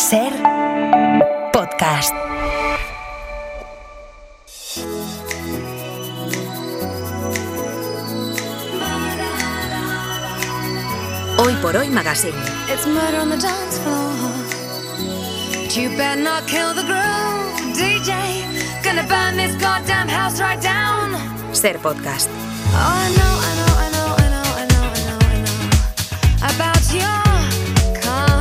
Ser podcast. Hoy por Hoy Magazine. It's murder on the dance floor, but you better not kill the groove, DJ. Gonna burn this goddamn house right down. Ser podcast. Oh, I know about your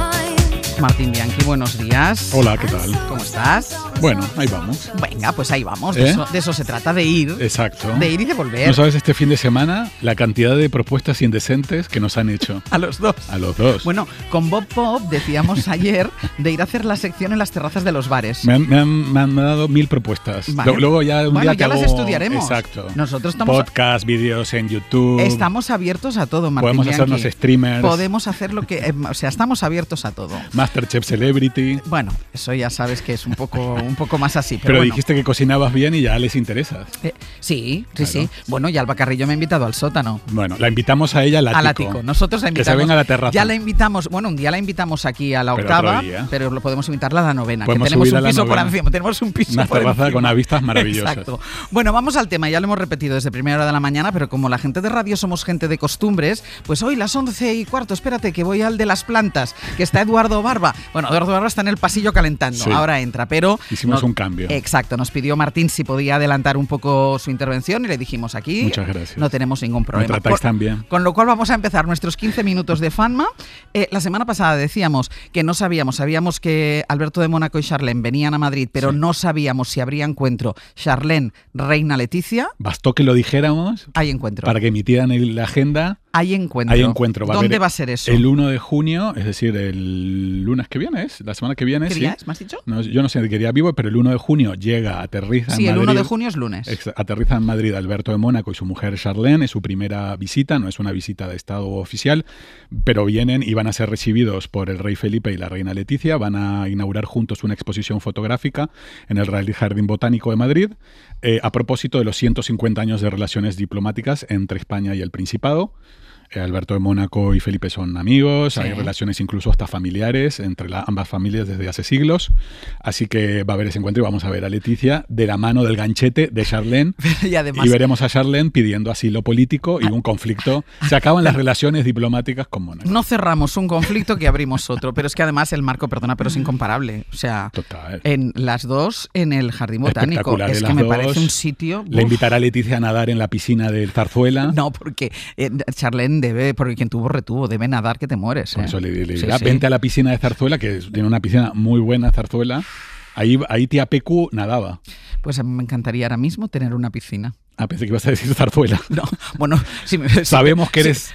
kind. Martín Bianchi, buenos días. Hola, ¿qué tal? ¿Cómo estás? Bueno, ahí vamos. Venga, pues ahí vamos. De eso se trata, de ir. Exacto. De ir y de volver. No sabes este fin de semana la cantidad de propuestas indecentes que nos han hecho. A los dos. A los dos. Bueno, con Bob Pop decíamos ayer de ir a hacer la sección en las terrazas de los bares. Me han dado 1000 propuestas. Vale. Luego ya un día ya las estudiaremos. Exacto. Nosotros estamos... Podcast, vídeos en YouTube. Estamos abiertos a todo, Martín Podemos Bianchi. hacernos streamers. Podemos hacer lo que... estamos abiertos a todo. Masterchef Celebrity. Bueno, eso ya sabes que es un poco más así. Pero bueno. dijiste que cocinabas bien y ya les interesas. Sí. Claro. Bueno, y Alba Carrillo me ha invitado al sótano. Bueno, la invitamos a ella al ático. Nosotros la invitamos. Que se venga a la terraza. Ya la invitamos, un día la invitamos aquí a la octava, pero lo podemos invitarla a la novena, que tenemos un piso por encima. Tenemos un piso una por terraza encima. con unas vistas maravillosas. Exacto. Bueno, vamos al tema, ya lo hemos repetido desde primera hora de la mañana, pero como la gente de radio somos gente de costumbres, pues hoy las 11:15, espérate que voy al de las plantas, que está Eduardo Barba. Bueno, Eduardo Barba está en el pasillo calentando, sí. Ahora entra, pero... Hicimos un cambio. Exacto, nos pidió Martín si podía adelantar un poco su intervención y le dijimos aquí... Muchas gracias. No tenemos ningún problema. Me tratáis tan bien. Con lo cual vamos a empezar nuestros 15 minutos de Fanma. La semana pasada decíamos que no sabíamos que Alberto de Mónaco y Charlene venían a Madrid, pero no sabíamos si habría encuentro Charlene, Reina Leticia. Bastó que lo dijéramos. Hay encuentro. Para que emitieran la agenda. Hay encuentro. Hay encuentro. ¿Dónde va a ser eso? El 1 de junio, es decir, el lunes que viene, la semana que viene. ¿Qué sí. día es? ¿Me has dicho? No, yo no sé de qué día vivo, pero el 1 de junio llega, aterriza en Madrid. Sí, el 1 de junio es lunes. Aterriza en Madrid Alberto de Mónaco y su mujer Charlene. Es su primera visita, no es una visita de Estado oficial, pero vienen y van a ser recibidos por el rey Felipe y la reina Leticia. Van a inaugurar juntos una exposición fotográfica en el Real Jardín Botánico de Madrid a propósito de los 150 años de relaciones diplomáticas entre España y el Principado. Alberto de Mónaco y Felipe son amigos, sí. Hay relaciones incluso hasta familiares entre ambas familias desde hace siglos, así que va a haber ese encuentro y vamos a ver a Leticia de la mano del ganchete de Charlene y además, veremos a Charlene pidiendo asilo político y un conflicto. Se acaban las relaciones diplomáticas con Mónaco. No cerramos un conflicto que abrimos otro, pero es que además el marco, perdona, pero es incomparable. O sea, total. En las dos en el Jardín Botánico. Es que me parece un sitio... Le invitará a Leticia a nadar en la piscina del Zarzuela. No, porque Charlene porque quien tuvo retuvo, debe nadar que te mueres. Por eso le dirá, vente a la piscina de Zarzuela, que tiene una piscina muy buena Zarzuela. Ahí tía Pecu nadaba. Pues a mí me encantaría ahora mismo tener una piscina. Pensé que ibas a decir Zarzuela. No, bueno, sabemos que eres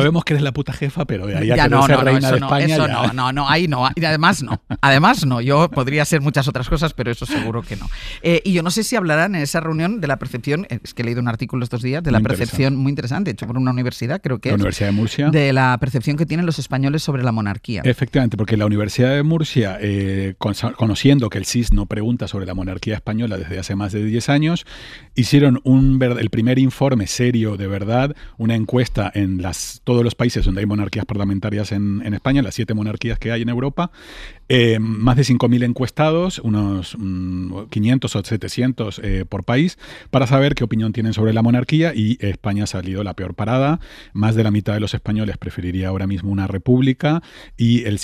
la puta jefa, pero de ahí a querer ser reina de España. Eso no, ahí no. Y además no. Yo podría ser muchas otras cosas, pero eso seguro que no. Y yo no sé si hablarán en esa reunión de la percepción, es que he leído un artículo estos días, de la percepción muy interesante, hecho por una universidad, creo que la Universidad de Murcia. De la percepción que tienen los españoles sobre la monarquía. Efectivamente, porque la Universidad de Murcia, conociendo que el CSIS no pregunta sobre la monarquía española desde hace más de 10 años, hicieron el primer informe serio de verdad, una encuesta en todos los países donde hay monarquías parlamentarias en España, las 7 monarquías que hay en Europa, más de 5.000 encuestados, unos 500 o 700 por país, para saber qué opinión tienen sobre la monarquía, y España ha salido la peor parada. Más de la mitad de los españoles preferiría ahora mismo una república y el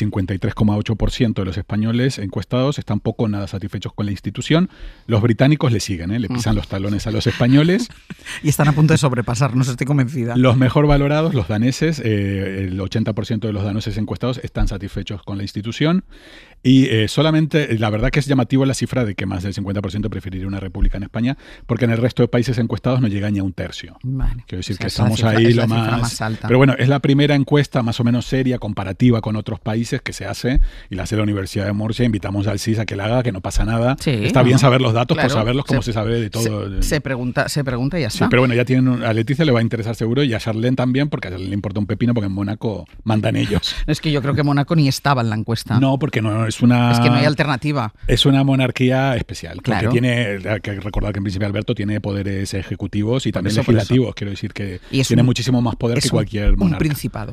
53,8% de los españoles encuestados están poco o nada satisfechos con la institución. Los británicos le siguen, le pisan los talones a los españoles. Y están a punto de sobrepasarnos, estoy convencida. Los mejor valorados, los daneses, el 80% de los daneses encuestados están satisfechos con la institución. Y solamente, la verdad que es llamativo la cifra de que más del 50% preferiría una república en España, porque en el resto de países encuestados no llega ni a un tercio. Vale. Quiero decir que estamos ahí lo más alta. Pero bueno, es la primera encuesta más o menos seria, comparativa con otros países que se hace, y la hace la Universidad de Murcia. Invitamos al CSIS a que la haga, que no pasa nada. Sí, está bien saber los datos, claro, por saberlos como se sabe de todo. Se pregunta y ya está. Sí, pero bueno, ya tienen, a Leticia le va a interesar seguro, y a Charlene también, porque a Charlene le importa un pepino, porque en Mónaco mandan ellos. Es que yo creo que Mónaco ni estaba en la encuesta. No, porque no es una... Es que no hay alternativa. Es una monarquía especial. Claro. Porque hay que recordar que en Príncipe Alberto tiene poderes ejecutivos y también legislativos. Quiero decir que tiene muchísimo más poder que cualquier monarca. Un principado.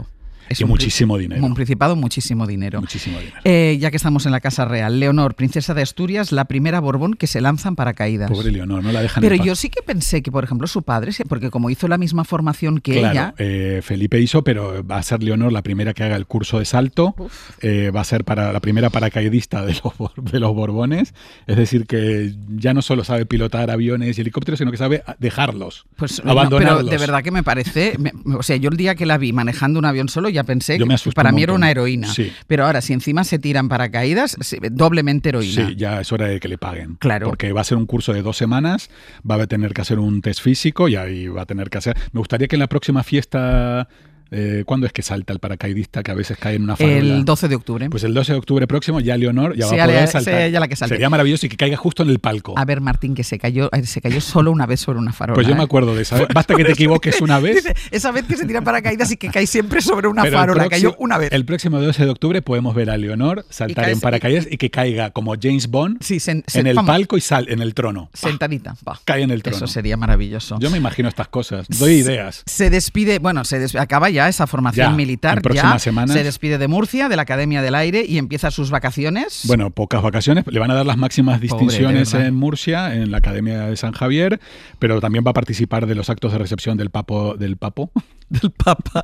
es y muchísimo dinero. Un principado, muchísimo dinero. Muchísimo dinero. Ya que estamos en la Casa Real, Leonor, princesa de Asturias, la primera Borbón que se lanza en paracaídas. Pobre Leonor, no la dejan Pero en paz. yo sí que pensé que, por ejemplo, su padre, porque como hizo la misma formación que Claro, ella... Felipe hizo, pero va a ser Leonor la primera que haga el curso de salto. Va a ser la primera paracaidista de los Borbones. Es decir, que ya no solo sabe pilotar aviones y helicópteros, sino que sabe dejarlos, abandonarlos. Pero de verdad que me parece... o sea, yo el día que la vi manejando un avión solo ya pensé que para mí era una heroína. Sí. Pero ahora, si encima se tiran paracaídas, doblemente heroína. Sí, ya es hora de que le paguen. Claro. Porque va a ser un curso de 2 semanas, va a tener que hacer un test físico y ahí va a tener que hacer... Me gustaría que en la próxima fiesta... ¿Cuándo es que salta el paracaidista que a veces cae en una farola? El 12 de octubre. Pues el 12 de octubre próximo ya Leonor ya Sí, va a poder saltar. sea ella la que salte. Sería maravilloso y que caiga justo en el palco. A ver, Martín, que se cayó solo una vez sobre una farola. Pues yo me acuerdo de esa vez. Basta que te equivoques una vez. Dice, esa vez que se tira paracaídas y que cae siempre sobre una Pero farola. Cayó una vez. El próximo 12 de octubre podemos ver a Leonor saltar en paracaídas y que caiga como James Bond en el palco y en el trono. Sentadita. Cae en el trono. Eso sería maravilloso. Yo me imagino estas cosas. Doy ideas. Se despide, acaba ya esa formación militar. En próximas semanas. Se despide de Murcia, de la Academia del Aire y empieza sus vacaciones. Bueno, pocas vacaciones. Le van a dar las máximas distinciones en Murcia, en la Academia de San Javier, pero también va a participar de los actos de recepción del Papa. Del Papa.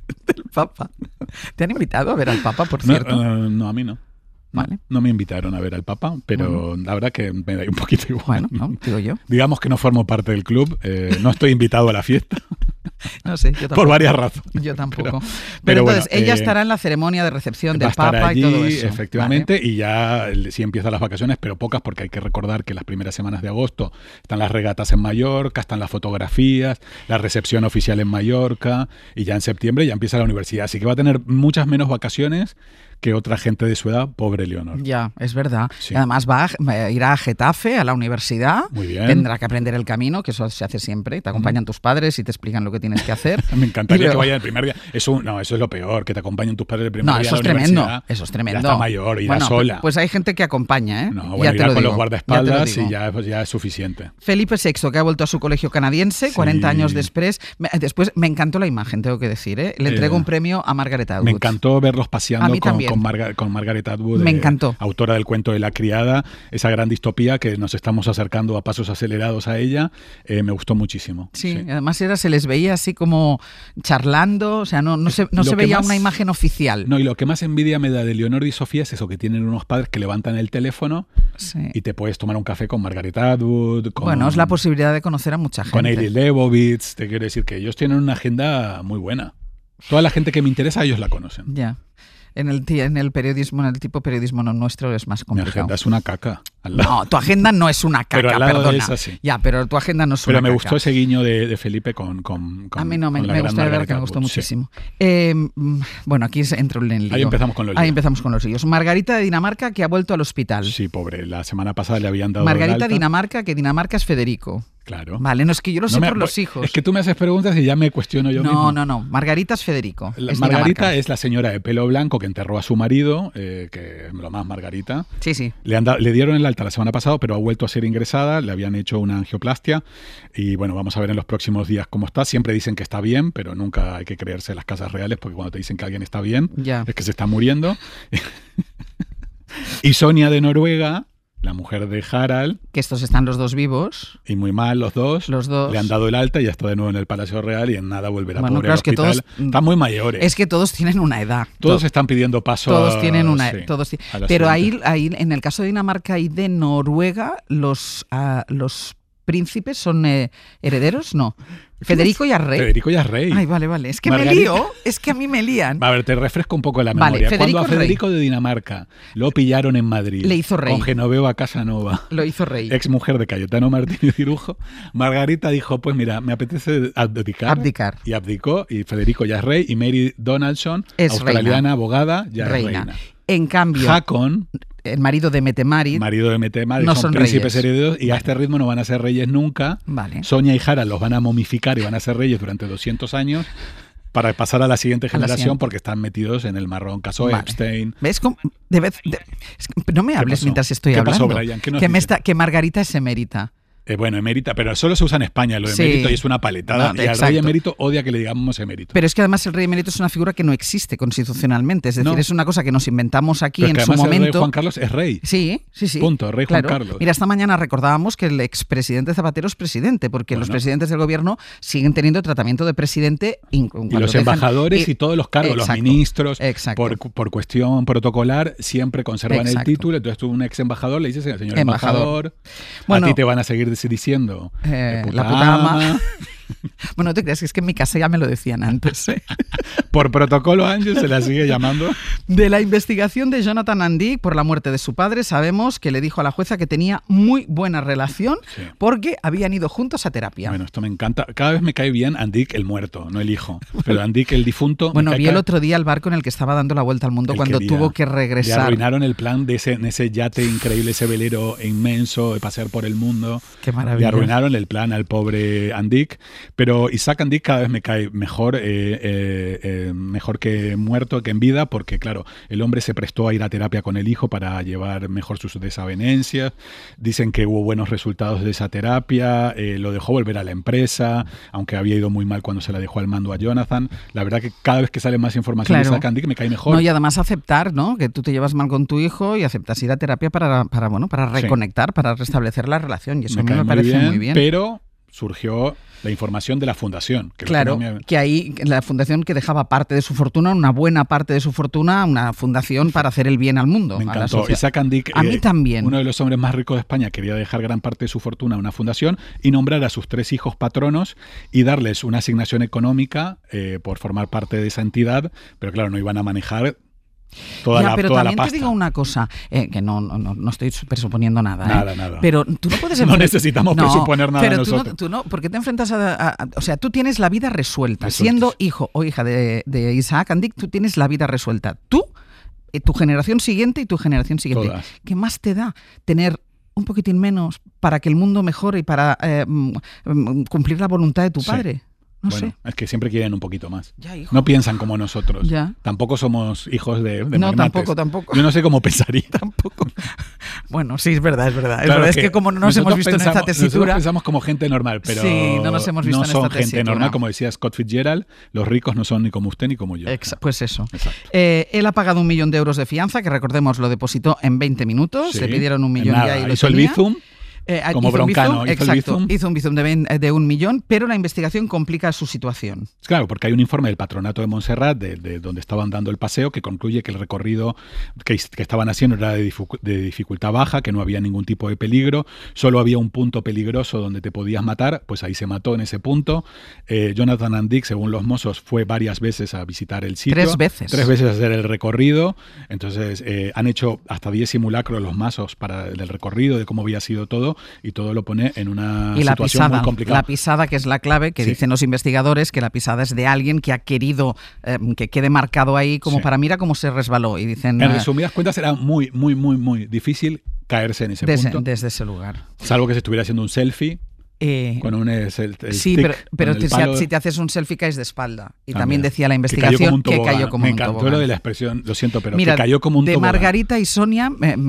¿Te han invitado a ver al Papa, por cierto? No, a mí no. Vale. No me invitaron a ver al Papa, pero la verdad que me da un poquito igual. Bueno, no, digo yo. Digamos que no formo parte del club, no estoy invitado a la fiesta. No sé, yo tampoco. Por varias razones. Yo tampoco. Pero entonces, bueno, ella estará en la ceremonia de recepción del Papa Papa allí, y todo eso. Efectivamente, vale. Y ya sí empiezan las vacaciones, pero pocas, porque hay que recordar que las primeras semanas de agosto están las regatas en Mallorca, están las fotografías, la recepción oficial en Mallorca, y ya en septiembre ya empieza la universidad. Así que va a tener muchas menos vacaciones que otra gente de su edad, pobre Leonor. Ya, es verdad. Sí. Además irá a Getafe, a la universidad. Muy bien. Tendrá que aprender el camino, que eso se hace siempre. Te acompañan tus padres y te explican lo que tienes que hacer. Me encantaría que vaya el primer día. Eso es lo peor, que te acompañen tus padres el primer día. Eso a es la tremendo. universidad. Eso es tremendo. Ya está mayor, irá sola. Pues hay gente que acompaña, ¿eh? No, bueno, irá con los guardaespaldas y ya es suficiente. Felipe VI, que ha vuelto a su colegio canadiense, 40 años después. Después me encantó la imagen, tengo que decir, ¿eh? Le entrego un premio a Margaret Atwood. Me encantó verlos paseando con Margaret Atwood, me encantó. Autora del cuento de La criada, esa gran distopía que nos estamos acercando a pasos acelerados a ella. Me gustó muchísimo. Sí, además se les veía así como charlando, o sea, no se veía una imagen oficial. No, y lo que más envidia me da de Leonor y Sofía es eso, que tienen unos padres que levantan el teléfono y te puedes tomar un café con Margaret Atwood. Bueno, es la posibilidad de conocer a mucha gente. Con Eilidh Leibovitz, te quiero decir que ellos tienen una agenda muy buena. Toda la gente que me interesa, ellos la conocen. Ya. En el periodismo, en el tipo de periodismo nuestro es más complicado. Mi agenda es una caca. No, tu agenda no es una caca, pero al lado perdona. De esa, sí. Ya, pero tu agenda no es una caca. Pero me gustó ese guiño de Felipe con a mí no, me gustó, de verdad que me gustó muchísimo. Bueno, aquí entra un lío. Ahí empezamos con los líos. Margarita de Dinamarca, que ha vuelto al hospital. Sí, pobre. La semana pasada le habían dado Margarita Dinamarca, que Dinamarca es Federico. Claro. Vale, no es que yo lo sé por los hijos. Es que tú me haces preguntas y ya me cuestiono yo mismo. No. Margarita es Federico. Margarita es la señora de pelo blanco que enterró a su marido, que es lo más Margarita. Sí. Le dieron el alta la semana pasada, pero ha vuelto a ser ingresada. Le habían hecho una angioplastia. Y bueno, vamos a ver en los próximos días cómo está. Siempre dicen que está bien, pero nunca hay que creerse las casas reales, porque cuando te dicen que alguien está bien, es que se está muriendo. Y Sonia de Noruega, la mujer de Harald. Que estos están los dos vivos. Y muy mal los dos. Le han dado el alta y ya está de nuevo en el Palacio Real y en nada volverá a pobre al hospital. Están muy mayores. Es que todos tienen una edad. Todos están pidiendo paso. Todos tienen una edad. Pero ahí, en el caso de Dinamarca y de Noruega, los príncipes son herederos, ¿no? Federico ya es rey. Federico ya es rey. Ay, vale. Es que Margarita. Me lío. Es que a mí me lían. A ver, te refresco un poco la memoria. Vale, cuando a Federico de Dinamarca lo pillaron en Madrid. Le hizo rey. Con Genoveva Casanova. Lo hizo rey. Ex mujer de Cayetano Martínez Cirujo. Margarita dijo, pues mira, me apetece abdicar. Y abdicó. Y Federico ya es rey. Y Mary Donaldson, es australiana, reina. Abogada, ya es reina. En cambio... Hakon... El marido de Mette-Marit no son príncipes herederos y a este ritmo no van a ser reyes nunca. Vale. Sonia y Harald los van a momificar y van a ser reyes durante 200 años para pasar a la siguiente generación porque están metidos en el marrón. Caso Epstein. ¿Ves? No me hables mientras estoy hablando. ¿Qué pasó, Brian? ¿Qué que Margarita es emérita. Bueno, emérita, pero solo se usa en España lo de emérito y es una paletada. No, y al rey emérito odia que le digamos emérito. Pero es que además el rey emérito es una figura que no existe constitucionalmente. Es decir, es una cosa que nos inventamos aquí en su momento. El rey Juan Carlos es rey. Sí. Punto, rey Juan Carlos. Mira, esta mañana recordábamos que el expresidente Zapatero es presidente, porque los presidentes del gobierno siguen teniendo tratamiento de presidente. Y los embajadores y todos los cargos, los ministros, por cuestión protocolar, siempre conservan el título. Entonces tú, un ex embajador, le dices, señor embajador, bueno, a ti te van a seguir diciendo la puta ama. Bueno, no te creas que es que en mi casa ya me lo decían antes. Por protocolo, Ángel se la sigue llamando. De la investigación de Jonathan Andic por la muerte de su padre, sabemos que le dijo a la jueza que tenía muy buena relación porque habían ido juntos a terapia. Bueno, esto me encanta. Cada vez me cae bien Andic el muerto, no el hijo. Pero Andic el difunto... Bueno, vi el otro día el barco en el que estaba dando la vuelta al mundo cuando tuvo que regresar. Le arruinaron el plan de ese yate increíble, ese velero inmenso de pasear por el mundo. Qué maravilla. Le arruinaron el plan al pobre Andic. Pero Isaac Andic cada vez me cae mejor que muerto que en vida, porque claro, el hombre se prestó a ir a terapia con el hijo para llevar mejor sus desavenencias. Dicen que hubo buenos resultados de esa terapia, lo dejó volver a la empresa, aunque había ido muy mal cuando se la dejó al mando a Jonathan. La verdad que cada vez que sale más información de Isaac Andic me cae mejor. No, y además aceptar, ¿no?, que tú te llevas mal con tu hijo y aceptas ir a terapia para reconectar, para restablecer la relación. Y eso a mí me parece muy bien. Pero surgió la información de la fundación. Que ahí la fundación que dejaba parte de su fortuna, una buena parte de su fortuna, una fundación para hacer el bien al mundo. Me encantó. Isaac Andic, a mí también. Uno de los hombres más ricos de España, quería dejar gran parte de su fortuna a una fundación y nombrar a sus 3 hijos patronos y darles una asignación económica por formar parte de esa entidad, pero claro, no iban a manejar toda la pasta. Pero también te digo una cosa, que no estoy presuponiendo nada. Nada. Pero tú no puedes... No necesitamos presuponer nada pero nosotros. Tú no, porque te enfrentas o sea, tú tienes la vida resuelta. Siendo hijo o hija de Isaac Andic, tú tienes la vida resuelta. Tú, tu generación siguiente y tu generación siguiente. Todas. ¿Qué más te da tener un poquitín menos para que el mundo mejore y para cumplir la voluntad de tu padre? Bueno, es que siempre quieren un poquito más. Ya, hijo. No piensan como nosotros. Ya. Tampoco somos hijos de no, magnates. tampoco. Yo no sé cómo pensaría. Tampoco. Bueno, sí, es verdad. Claro, es que como no nos hemos visto en esta tesitura... Nosotros pensamos como gente normal, pero sí, no nos hemos visto en esta tesitura. No son gente normal, como decía Scott Fitzgerald, los ricos no son ni como usted ni como yo. Pues eso. Él ha pagado 1 millón de euros de fianza, que recordemos lo depositó en 20 minutos, le pidieron 1 millón ya y lo hizo tenía. El Bizum. Como Broncano, hizo un bizum de 1 millón, pero la investigación complica su situación. Claro, porque hay un informe del Patronato de Montserrat, de donde estaban dando el paseo, que concluye que el recorrido que estaban haciendo era de dificultad baja, que no había ningún tipo de peligro, solo había un punto peligroso donde te podías matar, pues ahí se mató en ese punto. Jonathan Andic, según los mozos, fue varias veces a visitar el sitio. 3 veces. 3 veces a hacer el recorrido. Entonces han hecho hasta 10 simulacros los mazos del recorrido, de cómo había sido todo, y todo lo pone en una situación muy complicada. La pisada, que es la clave, que dicen los investigadores, que la pisada es de alguien que ha querido que quede marcado ahí como para mira cómo se resbaló. Y dicen, en resumidas cuentas, era muy, muy, muy, muy difícil caerse en ese punto. Desde ese lugar. Salvo que se estuviera haciendo un selfie. Con el sí, stick, pero con si te haces un selfie caes de espalda. Y también decía la investigación que cayó como un tobogán. Me encantó lo de la expresión, lo siento, pero que cayó como un tobogán. De Margarita y Sonia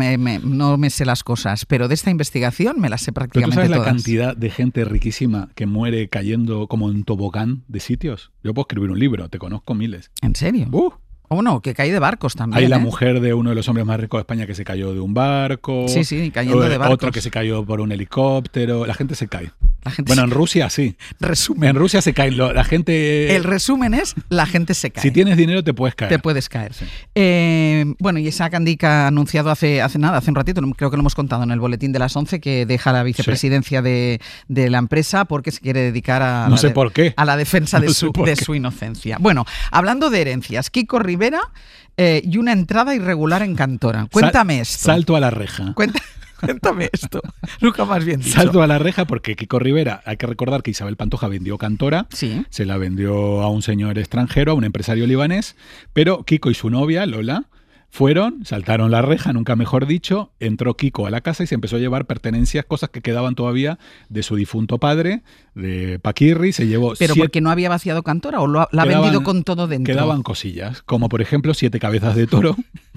no me sé las cosas, pero de esta investigación me las sé prácticamente todas. ¿Tú sabes todas. la cantidad de gente riquísima que muere cayendo como un tobogán de sitios? Yo puedo escribir un libro, te conozco miles. ¿En serio? O no, que cae de barcos también. Hay la mujer de uno de los hombres más ricos de España que se cayó de un barco. Sí, cayendo de barcos. Otro que se cayó por un helicóptero. La gente se cae. Bueno, en Rusia sí. Resumen. En Rusia se cae. La gente... El resumen es, la gente se cae. Si tienes dinero te puedes caer. Te puedes caer. Sí. Bueno, y Isaac Andic ha anunciado hace un ratito, creo que lo hemos contado en el boletín de las 11, que deja la vicepresidencia de la empresa porque se quiere dedicar a la defensa de su inocencia. Bueno, hablando de herencias, Kiko Rivera y una entrada irregular en Cantora. Cuéntame esto. Salto a la reja. Cuéntame esto. Nunca más bien dicho. Salto a la reja porque Kiko Rivera, hay que recordar que Isabel Pantoja vendió Cantora, se la vendió a un señor extranjero, a un empresario libanés, pero Kiko y su novia, Lola, saltaron la reja, nunca mejor dicho, entró Kiko a la casa y se empezó a llevar pertenencias, cosas que quedaban todavía de su difunto padre, de Paquirri, se llevó... ¿Pero porque no había vaciado Cantora o la ha vendido con todo dentro? Quedaban cosillas, como por ejemplo 7 cabezas de toro.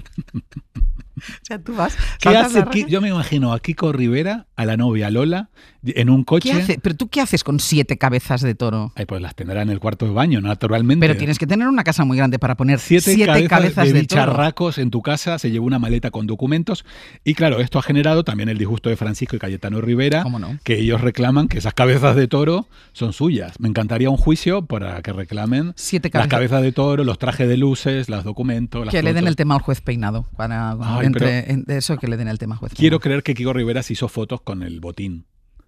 O sea, tú vas... Yo me imagino a Kiko Rivera, a la novia Lola, en un coche. ¿Pero tú qué haces con 7 cabezas de toro? Pues las tendrá en el cuarto de baño, naturalmente. Pero tienes que tener una casa muy grande para poner 7 cabezas de bicharracos en tu casa. Se llevó una maleta con documentos. Y claro, esto ha generado también el disgusto de Francisco y Cayetano Rivera, que ellos reclaman que esas cabezas de toro son suyas. Me encantaría un juicio para que reclamen las cabezas de toro, los trajes de luces, los documentos. Que le den el tema al juez Peinado. De eso que le den el tema al juez Peinado. Quiero creer que Kiko Rivera se hizo fotos con el botín.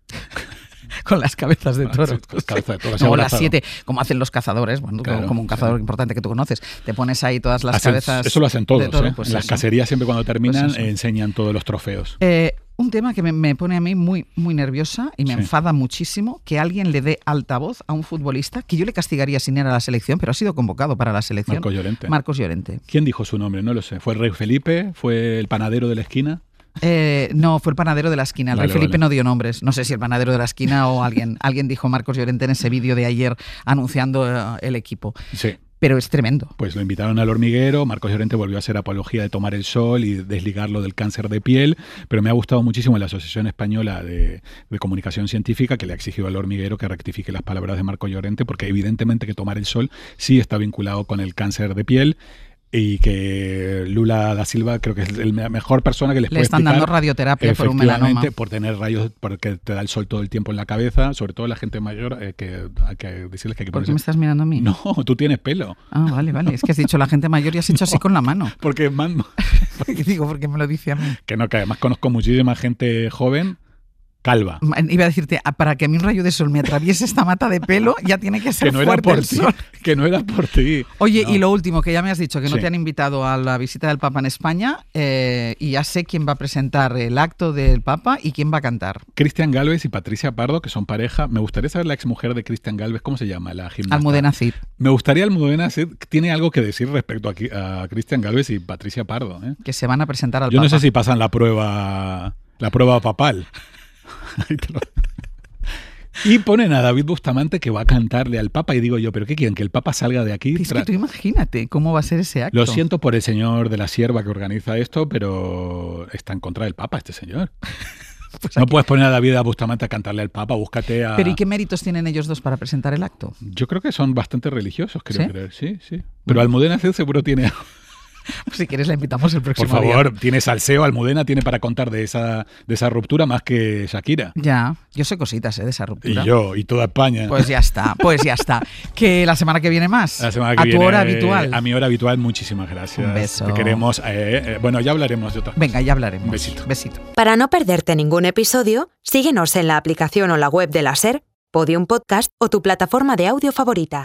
Con las cabezas de toro. No, las 7, como hacen los cazadores, claro, como un cazador importante que tú conoces. Te pones ahí todas las cabezas. Eso lo hacen todos. Pues en las cacerías siempre cuando terminan enseñan todos los trofeos. Un tema que me pone a mí muy, muy nerviosa y me enfada muchísimo, que alguien le dé altavoz a un futbolista que yo le castigaría sin ir a la selección, pero ha sido convocado para la selección. Marcos Llorente. ¿Quién dijo su nombre? No lo sé. ¿Fue el rey Felipe? ¿Fue el panadero de la esquina? No, fue el panadero de la esquina. El rey Felipe no dio nombres. No sé si el panadero de la esquina o alguien dijo Marcos Llorente en ese vídeo de ayer anunciando el equipo. Sí. Pero es tremendo. Pues lo invitaron al hormiguero, Marcos Llorente volvió a hacer apología de tomar el sol y desligarlo del cáncer de piel, pero me ha gustado muchísimo la Asociación Española de Comunicación Científica, que le ha exigido al hormiguero que rectifique las palabras de Marcos Llorente, porque evidentemente que tomar el sol sí está vinculado con el cáncer de piel. Y que Lula da Silva creo que es la mejor persona que les puede explicar. Le están dando radioterapia por un melanoma. Por tener rayos, porque te da el sol todo el tiempo en la cabeza, sobre todo la gente mayor, hay que decirles que hay que ponerse... ¿Por qué me estás mirando a mí? No, tú tienes pelo. Ah, vale. Es que has dicho la gente mayor y has hecho así con la mano. Porque porque me lo dice a mí. Que además conozco muchísima gente joven calva. Iba a decirte, para que a mí un rayo de sol me atraviese esta mata de pelo, ya tiene que ser fuerte el sol. Que no era por ti. Oye, y lo último, que ya me has dicho que no te han invitado a la visita del Papa en España, y ya sé quién va a presentar el acto del Papa y quién va a cantar. Cristian Gálvez y Patricia Pardo, que son pareja. Me gustaría saber la exmujer de Cristian Gálvez, ¿cómo se llama? La gimnasta. Almudena Cid. Me gustaría Almudena Cid. Tiene algo que decir respecto a Cristian Gálvez y Patricia Pardo. Que se van a presentar al Papa. Yo no sé si pasan la prueba papal. Y ponen a David Bustamante que va a cantarle al Papa y digo yo, ¿pero qué quieren? ¿Que el Papa salga de aquí? Es que tú imagínate cómo va a ser ese acto. Lo siento por el señor de la Sierva que organiza esto, pero está en contra del Papa este señor. Pues no puedes poner a David Bustamante a cantarle al Papa, búscate a... ¿Pero y qué méritos tienen ellos dos para presentar el acto? Yo creo que son bastante religiosos, creo creer. Sí. Pero Almudena Cid seguro tiene algo. Pues si quieres la invitamos el próximo día. Por favor, tiene salseo, Almudena tiene para contar de esa ruptura más que Shakira. Ya, yo sé cositas de esa ruptura. Y yo, y toda España. Pues ya está. Que la semana que viene más. La semana que viene. A tu hora habitual. A mi hora habitual, muchísimas gracias. Un beso. Te queremos. Bueno, ya hablaremos de otra cosa. Venga, ya hablaremos. Besito. Para no perderte ningún episodio, síguenos en la aplicación o la web de la SER, Podium Podcast o tu plataforma de audio favorita.